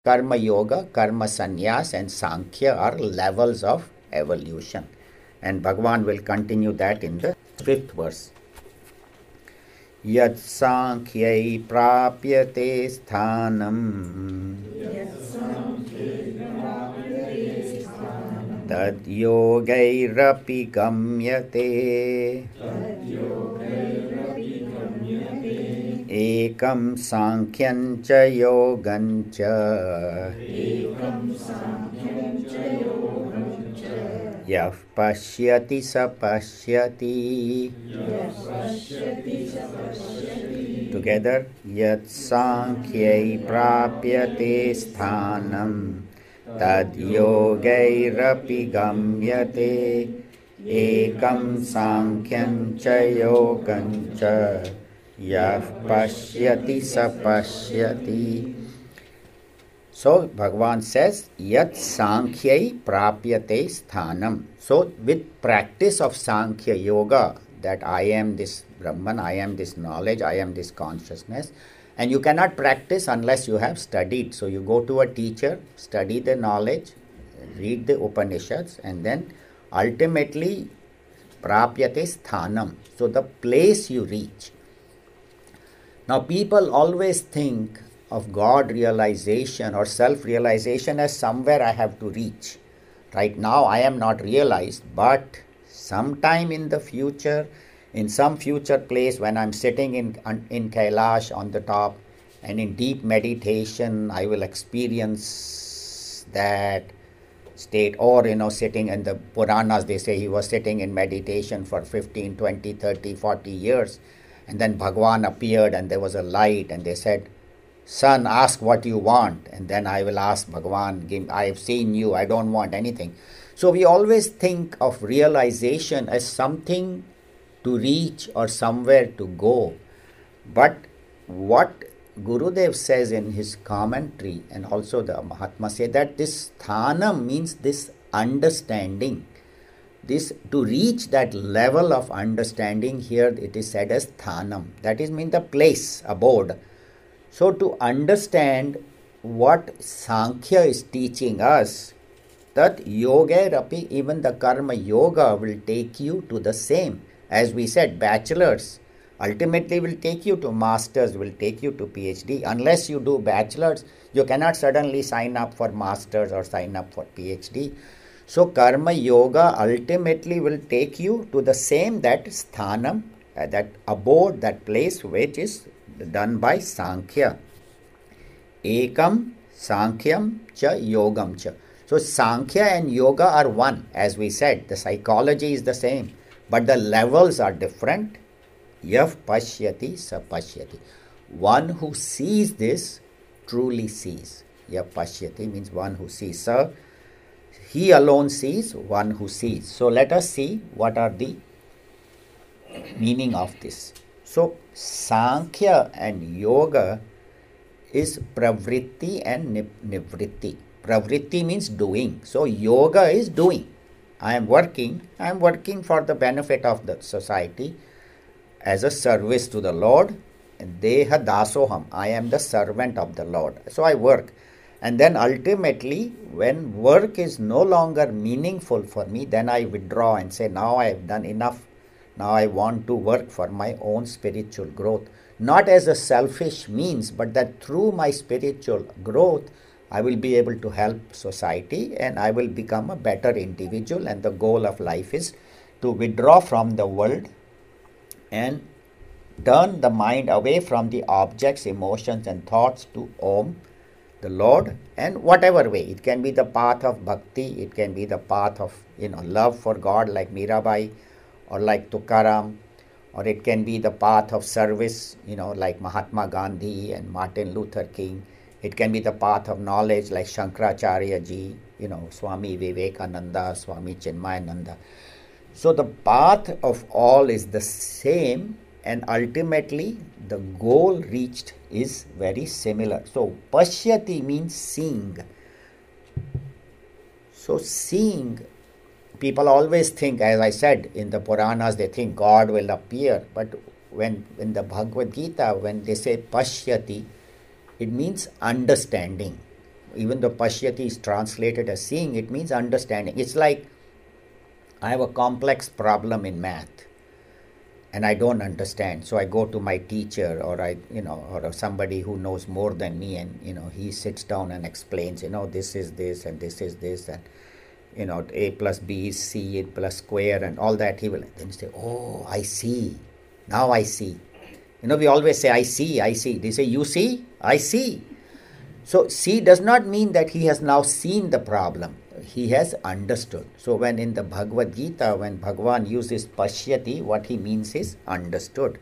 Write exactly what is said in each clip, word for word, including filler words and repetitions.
Karma Yoga, Karma Sannyas and Sankhya are levels of evolution. And Bhagavan will continue that in the fifth verse. Yat Sankhyai Prapyate Sthanam Tad Yogairapi Gamyate Ekam Sankhyan cha Yogam cha Yah Pashyati sa Pashyati. Together, Yat Sankhyayi Prapyate Sthanam Tad Yogairapi Gamyate Ekam Sankhyan cha Yogam cha Yah Pashyati sa Pashyati. So Bhagavan says, Yat Sankhyayi Prapyate Sthanam. So with practice of Sankhya Yoga, that I am this Brahman, I am this knowledge, I am this consciousness, and you cannot practice unless you have studied. So you go to a teacher, study the knowledge, read the Upanishads, and then ultimately Prapyate Sthanam. So the place you reach. Now people always think of God realization or self-realization as somewhere I have to reach. Right now I am not realized, but sometime in the future, in some future place when I'm sitting in, in Kailash on the top and in deep meditation, I will experience that state. Or, you know, sitting in the Puranas, they say he was sitting in meditation for fifteen, twenty, thirty, forty years. And then Bhagavan appeared and there was a light and they said, son, ask what you want. And then I will ask Bhagavan, I have seen you, I don't want anything. So we always think of realization as something to reach or somewhere to go. But what Gurudev says in his commentary, and also the Mahatma say, that this sthanam means this understanding. This, to reach that level of understanding, here it is said as sthanam. That is mean the place, abode. So to understand what Sankhya is teaching us, that yoga rapi, even the karma yoga will take you to the same. As we said, bachelors ultimately will take you to masters, will take you to PhD. Unless you do bachelors, you cannot suddenly sign up for masters or sign up for PhD. So karma yoga ultimately will take you to the same, that sthanam, uh, that abode, that place which is done by Sankhya. Ekam Sankhyam cha Yogam cha. So Sankhya and Yoga are one. As we said, the psychology is the same, but the levels are different. Yav Pashyati sa Pashyati. One who sees this truly sees. Yav Pashyati means one who sees. Sa, he alone sees, one who sees. So let us see what are the meaning of this. So Sankhya and Yoga is pravritti and nivritti. Pravritti means doing. So yoga is doing. I am working. I am working for the benefit of the society as a service to the Lord. Deha dasoham. I am the servant of the Lord. So I work. And then ultimately, when work is no longer meaningful for me, then I withdraw and say, now I have done enough. Now I want to work for my own spiritual growth. Not as a selfish means, but that through my spiritual growth, I will be able to help society and I will become a better individual. And the goal of life is to withdraw from the world and turn the mind away from the objects, emotions and thoughts to Om, the Lord, and whatever way. It can be the path of bhakti, it can be the path of, you know, love for God like Mirabai or like Tukaram, or it can be the path of service, you know, like Mahatma Gandhi and Martin Luther King. It can be the path of knowledge like Shankaracharya ji, you know, Swami Vivekananda, Swami Chinmayananda. So the path of all is the same, and ultimately the goal reached is very similar. So Pashyati means seeing. So seeing, people always think, as I said, in the Puranas, they think God will appear. But when in the Bhagavad Gita, when they say Pashyati, it means understanding. even though pashyati is translated as seeing, it means understanding. It's like I have a complex problem in math and I don't understand. So I go to my teacher, or I, you know, or somebody who knows more than me, and, you know, he sits down and explains, you know, this is this and this is this, and, you know, A plus B is C plus square and all that. He will then say, oh, I see. Now I see. You know, we always say, I see, I see. They say, you see? I see. So see does not mean that he has now seen the problem. He has understood. So when in the Bhagavad Gita, when Bhagavan uses pashyati, what he means is understood.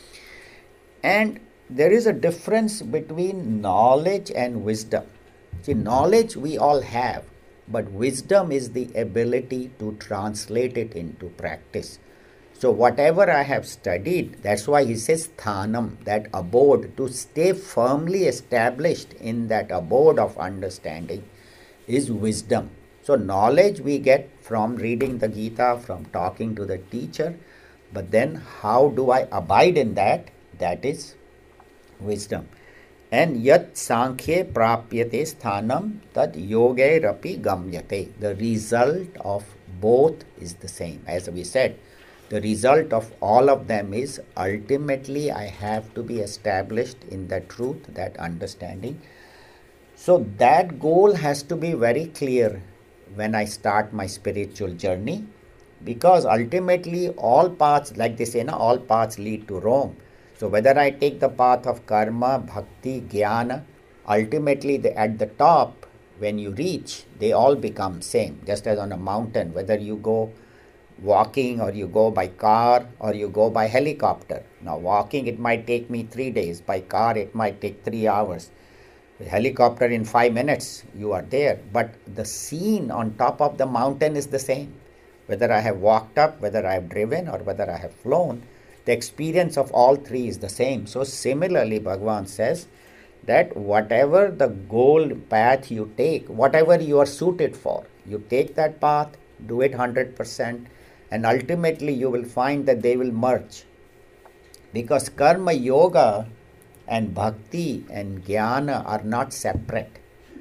And there is a difference between knowledge and wisdom. See, knowledge we all have, but wisdom is the ability to translate it into practice. So whatever I have studied, that's why he says sthanam, that abode, to stay firmly established in that abode of understanding is wisdom. So knowledge we get from reading the Gita, from talking to the teacher, but then how do I abide in that? That is wisdom. And yat sankhye prapyate sthanam tad yoge rapi gamyate. The result of both is the same. As we said, the result of all of them is ultimately I have to be established in the truth, that understanding. So that goal has to be very clear when I start my spiritual journey, because ultimately all paths, like they say, no, all paths lead to Rome. So whether I take the path of karma, bhakti, jnana, ultimately the, at the top, when you reach, they all become same. Just as on a mountain, whether you go walking or you go by car or you go by helicopter. Now walking, it might take me three days. By car, it might take three hours. The helicopter, in five minutes, you are there. But the scene on top of the mountain is the same. Whether I have walked up, whether I have driven, or whether I have flown, the experience of all three is the same. So similarly, Bhagavan says that whatever the goal path you take, whatever you are suited for, you take that path, do it one hundred percent, and ultimately you will find that they will merge. Because karma yoga and bhakti and jnana are not separate.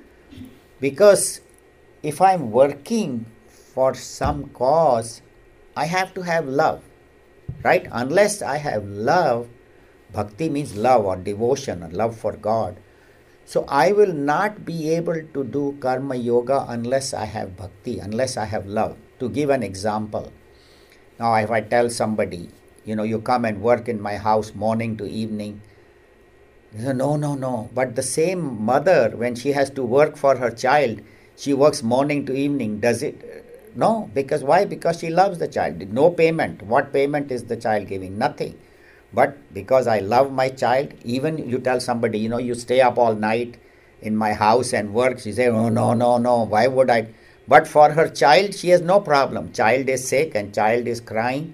Because if I am working for some cause, I have to have love, right? Unless I have love, bhakti means love or devotion or love for God. So I will not be able to do karma yoga unless I have bhakti, unless I have love. To give an example, now if I tell somebody, you know, you come and work in my house morning to evening, they say, no, no, no. But the same mother, when she has to work for her child, she works morning to evening. Does it? No. Because why? Because she loves the child. No payment. What payment is the child giving? Nothing. But because I love my child, even you tell somebody, you know, you stay up all night in my house and work. She says, oh, no, no, no. Why would I? But for her child, she has no problem. Child is sick and child is crying.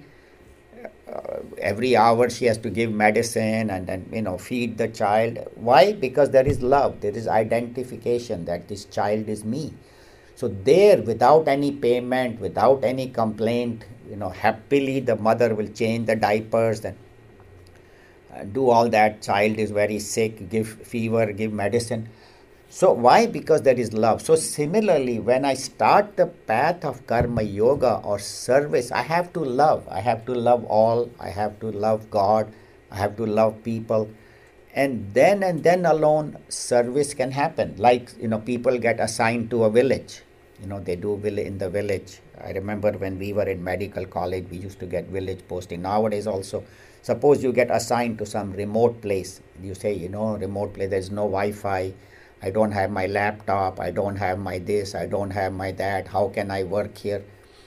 Uh, every hour she has to give medicine and then, you know, feed the child. Why? Because there is love. There is identification that this child is me. So there, without any payment, without any complaint, you know, happily the mother will change the diapers and uh, do all that. Child is very sick, give fever, give medicine. So why? Because there is love. So similarly, when I start the path of karma yoga or service, I have to love. I have to love all. I have to love God. I have to love people. And then and then alone, service can happen. Like, you know, people get assigned to a village. You know, they do will in the village. I remember when we were in medical college, we used to get village posting. Nowadays also, suppose you get assigned to some remote place. You say, you know, remote place, there's no Wi-Fi. I don't have my laptop, I don't have my this, I don't have my that, how can I work here?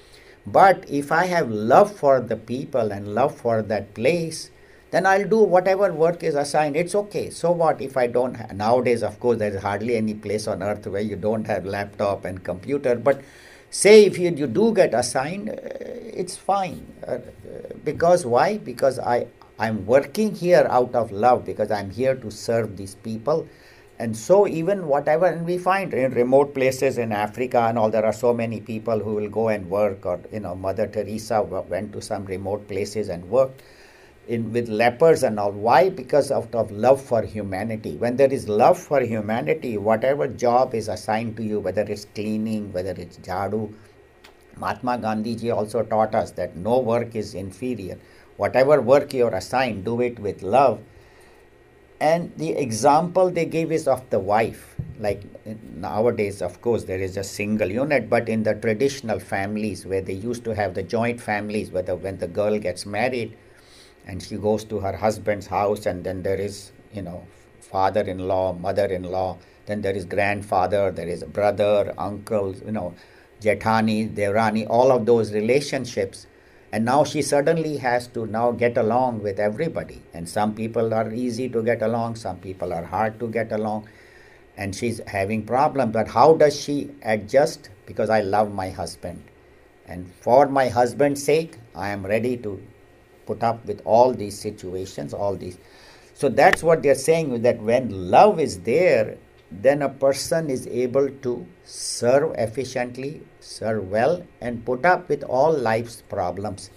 But if I have love for the people and love for that place, then I'll do whatever work is assigned. It's okay. So what if I don't have, nowadays, of course, there's hardly any place on earth where you don't have laptop and computer. But say if you, you do get assigned, uh, it's fine. Uh, because why? Because I, I'm working here out of love, because I'm here to serve these people. And so even whatever, and we find in remote places in Africa and all, there are so many people who will go and work, or, you know, Mother Teresa went to some remote places and worked. in with lepers and all. Why? Because of, of love for humanity. When there is love for humanity, whatever job is assigned to you, whether it's cleaning, whether it's jhadu, Mahatma Gandhi ji also taught us that no work is inferior. Whatever work you're assigned, do it with love. And the example they give is of the wife. Like nowadays, of course, there is a single unit, but in the traditional families where they used to have the joint families, where the, when the girl gets married and she goes to her husband's house, and then there is, you know, father-in-law, mother-in-law, then there is grandfather, there is a brother, uncle, you know, Jethani, Devrani, all of those relationships. And now she suddenly has to now get along with everybody. And some people are easy to get along, some people are hard to get along. And she's having problems. But how does she adjust? Because I love my husband. And for my husband's sake, I am ready to put up with all these situations, all these. So that's what they're saying, that when love is there, then a person is able to serve efficiently, serve well, and put up with all life's problems.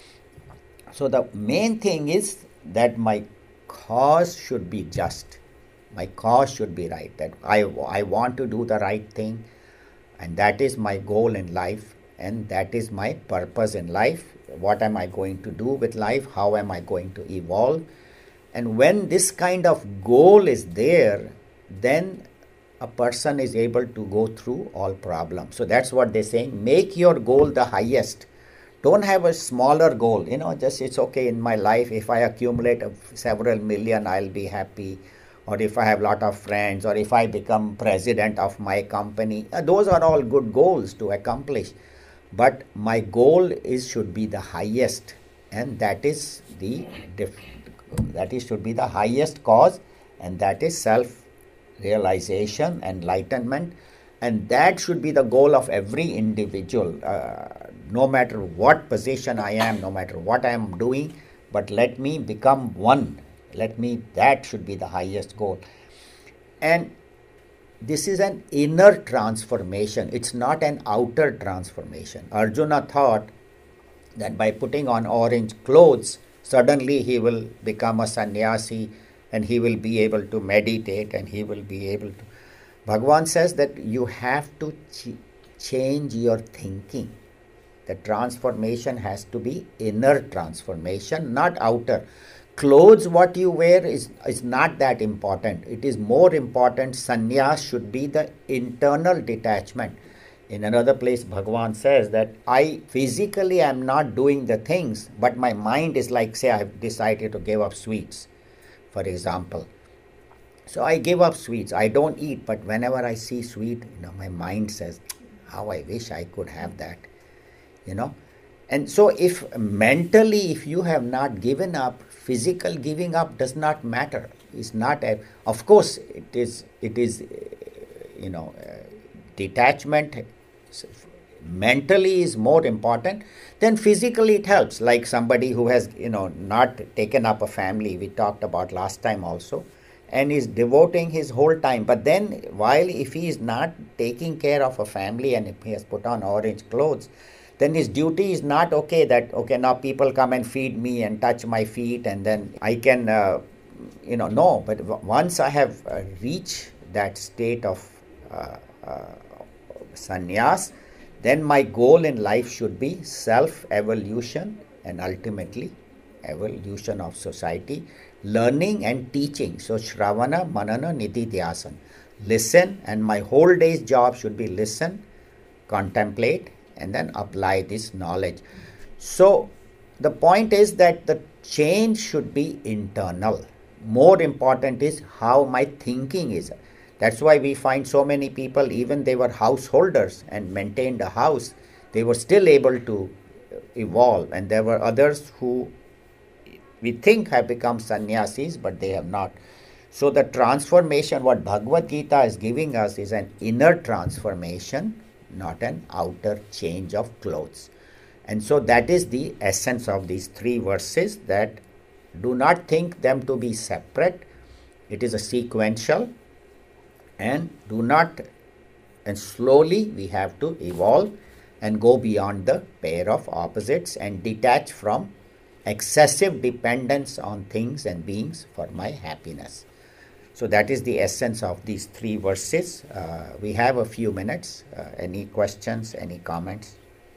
So the main thing is that my cause should be just. My cause should be right. That I, I want to do the right thing, and that is my goal in life, and that is my purpose in life. What am I going to do with life? How am I going to evolve? And when this kind of goal is there, then a person is able to go through all problems. So that's what they're saying. Make your goal the highest. Don't have a smaller goal. You know, just it's okay in my life. If I accumulate several million, I'll be happy. Or if I have a lot of friends, or if I become president of my company. Those are all good goals to accomplish. But my goal is should be the highest. And that is the that is should be the highest cause, and that is self-realization, enlightenment, and that should be the goal of every individual, uh, no matter what position I am, no matter what I am doing, but let me become one. Let me, that should be the highest goal. And this is an inner transformation. It's not an outer transformation. Arjuna thought that by putting on orange clothes, suddenly he will become a sannyasi and he will be able to meditate and he will be able to. Bhagavan says that you have to ch- change your thinking. The transformation has to be inner transformation, not outer. Clothes, what you wear is, is not that important. It is more important. Sannyas should be the internal detachment. In another place, Bhagavan says that I physically am not doing the things, but my mind is like, say, I have decided to give up sweets, for example. So I give up sweets. I don't eat, but whenever I see sweet, you know, my mind says, how I wish I could have that, you know. And so if mentally, if you have not given up, physical giving up does not matter. It's not a, of course, it is, it is, you know, uh, detachment mentally is more important than physically. It helps, like somebody who has, you know, not taken up a family, we talked about last time also, and is devoting his whole time. But then while if he is not taking care of a family and if he has put on orange clothes, then his duty is not okay that, okay, now people come and feed me and touch my feet and then I can, uh, you know, no. But w- once I have uh, reached that state of uh, uh, sannyas, then my goal in life should be self-evolution and ultimately evolution of society, learning and teaching. So Shravana, Manana, Nididhyasan. Listen, and my whole day's job should be listen, contemplate, and then apply this knowledge. So the point is that the change should be internal. More important is how my thinking is. That's why we find so many people, even they were householders and maintained a house, they were still able to evolve. And there were others who we think have become sannyasis, but they have not. So the transformation, what Bhagavad Gita is giving us, is an inner transformation, not an outer change of clothes. And so that is the essence of these three verses, that do not think them to be separate. It is a sequential, and do not, and slowly we have to evolve and go beyond the pair of opposites and detach from excessive dependence on things and beings for my happiness. So that is the essence of these three verses. Uh, we have a few minutes. Uh, any questions, any comments?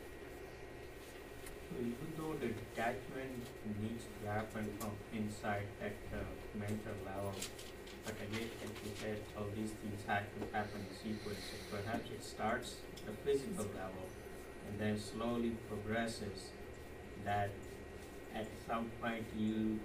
So even though the detachment needs to happen from inside at the mental level, but again, as you said, all these things have to happen in sequence. So perhaps it starts at the physical level and then slowly progresses that at some point you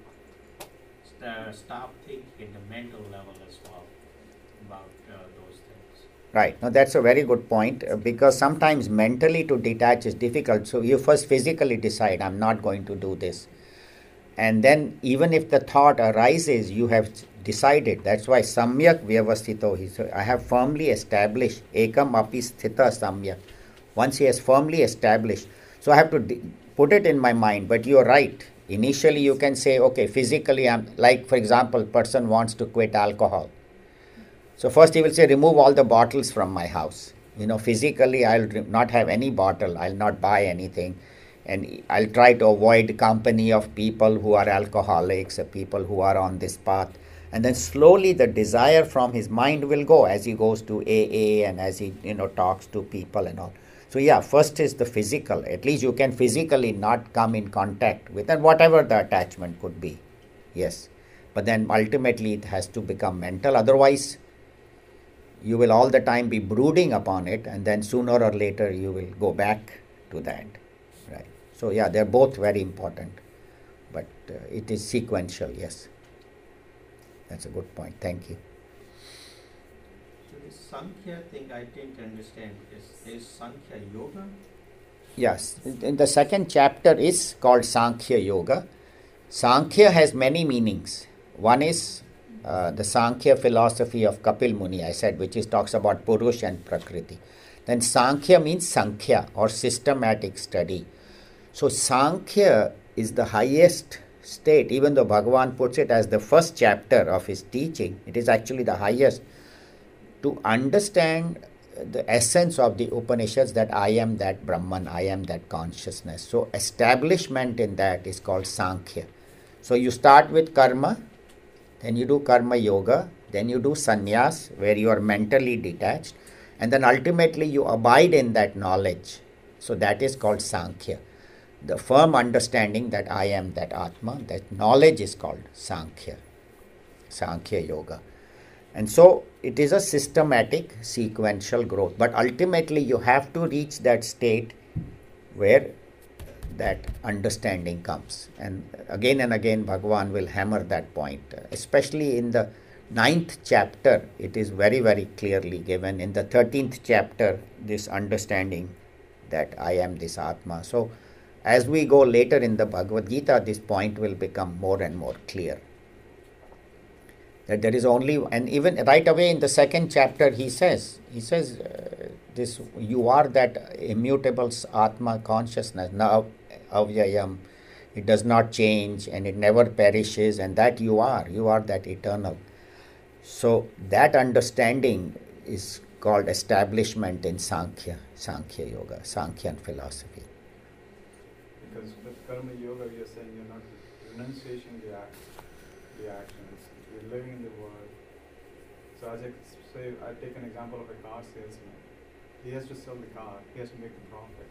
st- stop thinking at the mental level as well about uh, those things. Right. Now that's a very good point uh, because sometimes mentally to detach is difficult. So you first physically decide, I'm not going to do this. And then even if the thought arises, you have decided. That's why samyak vyavasthito. He said, I have firmly established ekam api sthita samyak. Once he has firmly established. So I have to de- put it in my mind. But you're right. Initially you can say, okay, physically, I'm like, for example, person wants to quit alcohol. So first he will say, remove all the bottles from my house. You know, physically I'll not have any bottle. I'll not buy anything. And I'll try to avoid company of people who are alcoholics, or people who are on this path. And then slowly the desire from his mind will go as he goes to A A and as he, you know, talks to people and all. So yeah, first is the physical. At least you can physically not come in contact with, and whatever the attachment could be. Yes. But then ultimately it has to become mental. Otherwise, you will all the time be brooding upon it, and then sooner or later you will go back to that. Right. So yeah, they're both very important, but uh, it is sequential. Yes, that's a good point. Thank you. So this Sankhya thing I didn't understand because there's Sankhya Yoga. Yes, in the second chapter is called Sankhya Yoga. Sankhya has many meanings. One is uh, the Sankhya philosophy of Kapil Muni, I said, which is talks about Purush and Prakriti. Then Sankhya means Sankhya or systematic study. So Sankhya is the highest state, even though Bhagavan puts it as the first chapter of his teaching, it is actually the highest. To understand the essence of the Upanishads, that I am that Brahman, I am that consciousness. So establishment in that is called Sankhya. So you start with karma, then you do karma yoga, then you do sannyas where you are mentally detached, and then ultimately you abide in that knowledge. So that is called Sankhya. The firm understanding that I am that Atma, that knowledge is called Sankhya, Sankhya Yoga. And so it is a systematic, sequential growth. But ultimately you have to reach that state where that understanding comes. And again and again Bhagavan will hammer that point. Especially in the ninth chapter, it is very, very clearly given. In the thirteenth chapter, this understanding that I am this Atma. So as we go later in the Bhagavad Gita, this point will become more and more clear. That there is only, and even right away in the second chapter he says, he says, uh, this you are that immutable Atma consciousness, now avyayam, it does not change and it never perishes, and that you are, you are that eternal. So that understanding is called establishment in Sankhya, Sankhya Yoga, Sankhyan philosophy. Because with karma yoga, you're saying you're not renunciation the act, the actions. You're living in the world. So as I say, I take an example of a car salesman. He has to sell the car. He has to make a profit.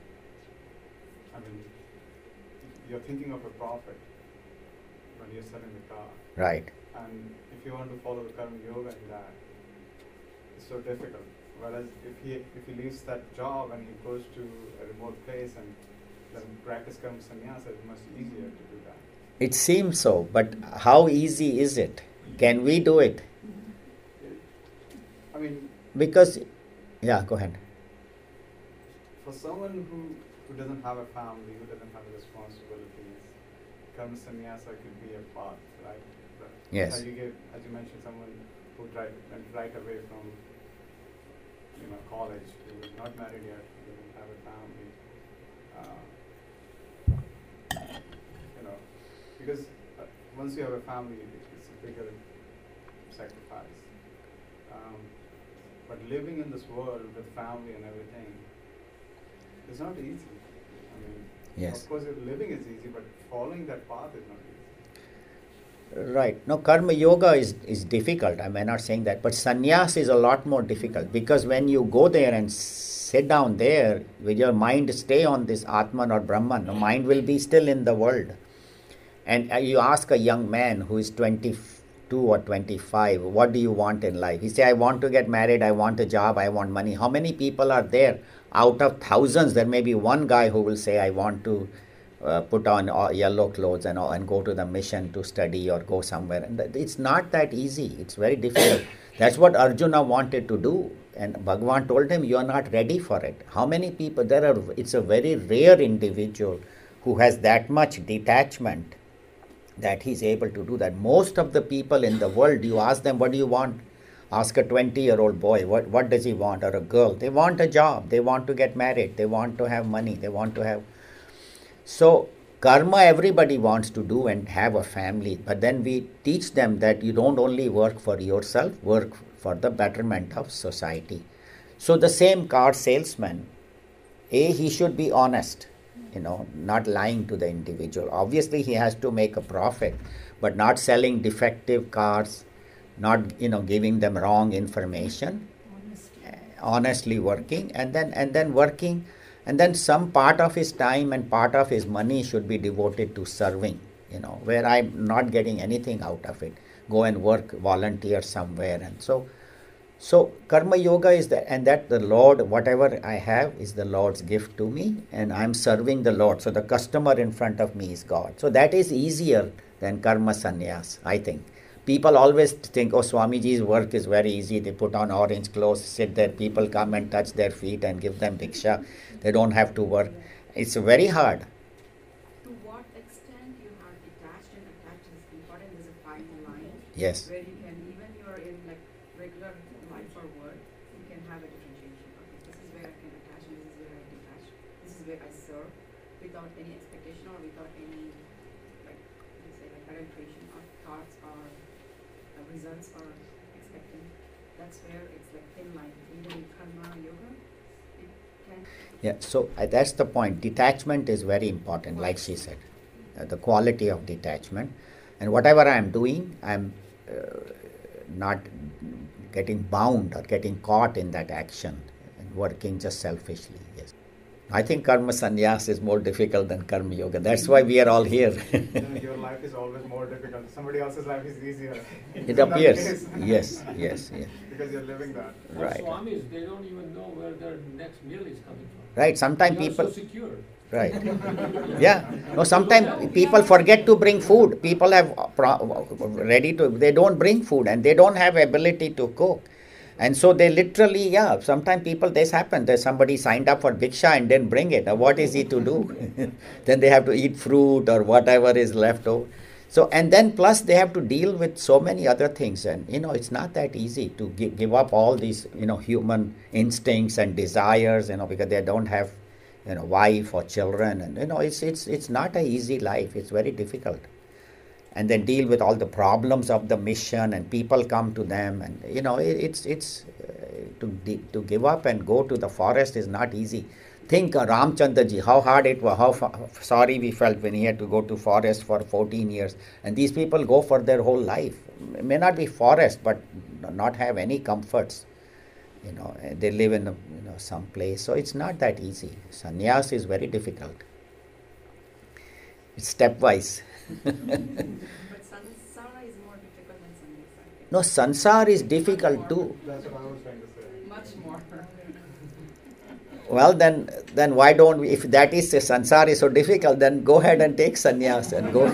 I mean, you're thinking of a profit when you're selling the car. Right. And if you want to follow the karma yoga in that, it's so difficult. Whereas if he if he leaves that job and he goes to a remote place and then practice karma sannyasa, it's much easier to do that. It seems so, but how easy is it? Can we do it? I mean, because, yeah, go ahead. For someone who, who doesn't have a family, who doesn't have responsibilities, karma sannyasa could be a path, right? But Yes. As you, gave, as you mentioned, someone who tried, went right away from you know, college, who was not married yet, who didn't have a family. Uh, you know, because uh, once you have a family, it's a bigger sacrifice. Um, but living in this world with family and everything, it's not easy. I mean, Yes. Of course, living is easy, but following that path is not easy. Right. No, karma yoga is, is difficult. I'm not saying that. But sannyas is a lot more difficult because when you go there and sit down there, with your mind stay on this Atman or Brahman, the mind will be still in the world. And uh, you ask a young man who is twenty-two or twenty-five, what do you want in life? He say, I want to get married, I want a job, I want money. How many people are there? Out of thousands, there may be one guy who will say, I want to uh, put on uh, yellow clothes and, and go to the mission to study or go somewhere. And it's not that easy. It's very difficult. That's what Arjuna wanted to do. And Bhagavan told him, you are not ready for it. How many people? There are. It's a very rare individual who has that much detachment that he's able to do that. Most of the people in the world, you ask them, what do you want? Ask a twenty-year-old boy, what, what does he want? Or a girl. They want a job. They want to get married. They want to have money. They want to have... So, karma everybody wants to do and have a family. But then we teach them that you don't only work for yourself, work for the betterment of society. So, the same car salesman, A, he should be honest. You know, not lying to the individual. Obviously, he has to make a profit, but not selling defective cars, not, you know, giving them wrong information, honestly, uh, honestly working, and then and then working, and then some part of his time and part of his money should be devoted to serving. You know, where I'm not getting anything out of it, go and work, volunteer somewhere, and so. So karma yoga is that, and that the Lord, whatever I have is the Lord's gift to me, and I'm serving the Lord. So the customer in front of me is God. So that is easier than karma sannyas, I think. People always think, oh, Swamiji's work is very easy. They put on orange clothes, sit there, people come and touch their feet and give them bhiksha. They don't have to work. It's very hard. To what extent you have detached and attached is important. There's a fine line. Yes. Where you can, even you're in like regular life or work, you can have a differentiation. Okay, this is where I can attach and this is where I detach. This is where I serve without any expectation or without any, like, you say, like penetration of thoughts or uh, results or expecting. That's where it's like thin line. Even in karma yoga, it can. Yeah, so uh, that's the point. Detachment is very important, like she said. Uh, the quality of detachment. And whatever I am doing, I am uh, not getting bound or getting caught in that action and working just selfishly. Yes, I think karma sannyas is more difficult than karma yoga. That's why we are all here. Your life is always more difficult. Somebody else's life is easier. It appears. Yes, yes, yes. Because you're living that. Right. Swamis, they don't even know where their next meal is coming from. Right. Sometimes They are people. so secure. Right. Yeah. No, sometimes people forget to bring food. People have pro- ready to, they don't bring food and they don't have ability to cook. And so they literally, yeah, sometimes people, this happens. There's somebody signed up for bhiksha and didn't bring it. Now what is he to do? Then they have to eat fruit or whatever is left over. So, and then plus they have to deal with so many other things. And, you know, it's not that easy to give, give up all these, you know, human instincts and desires, you know, because they don't have, you know, wife or children, and you know, it's it's it's not an easy life. It's very difficult, and then deal with all the problems of the mission, and people come to them, and you know, it, it's it's uh, to to give up and go to the forest is not easy. Think uh, Ramchandra ji, how hard it was, how fa- sorry we felt when he had to go to forest for fourteen years, and these people go for their whole life. It may not be forest, but not have any comforts. You know, they live in a, you know, some place. So it's not that easy. Sannyas is very difficult. It's stepwise. But samsara is more difficult than sannyasa. No, sansar is difficult too. That's what I was trying to say. Much more. Well, then, then why don't we? If that is sansar is so difficult, then go ahead and take sannyas and go.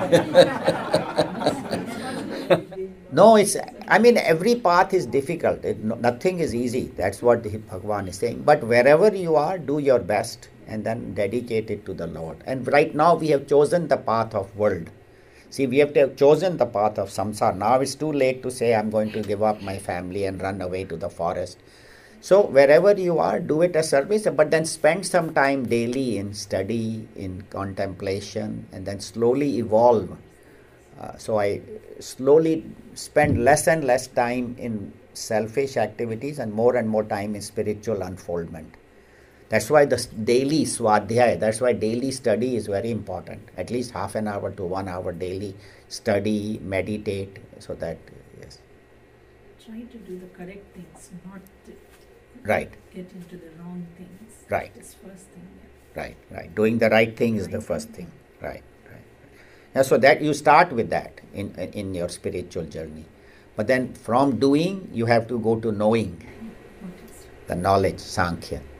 No, it's, I mean, every path is difficult. It, no, nothing is easy. That's what the Bhagavan is saying. But wherever you are, do your best and then dedicate it to the Lord. And right now we have chosen the path of world. See, we have to have chosen the path of samsara. Now it's too late to say, I'm going to give up my family and run away to the forest. So wherever you are, do it as service, but then spend some time daily in study, in contemplation, and then slowly evolve. Uh, so I slowly spend less and less time in selfish activities and more and more time in spiritual unfoldment. That's why the s- daily swadhyaya, that's why daily study is very important. At least half an hour to one hour daily study, meditate, so that, yes. Try to do the correct things, not to Right, get into the wrong things. Right. That's first thing. Yeah. right, right. Doing the right thing is the Right first thing. thing. Right, right. Yeah, so that you start with that in, in your spiritual journey. But then from doing, you have to go to knowing, What is the knowledge, Sankhya.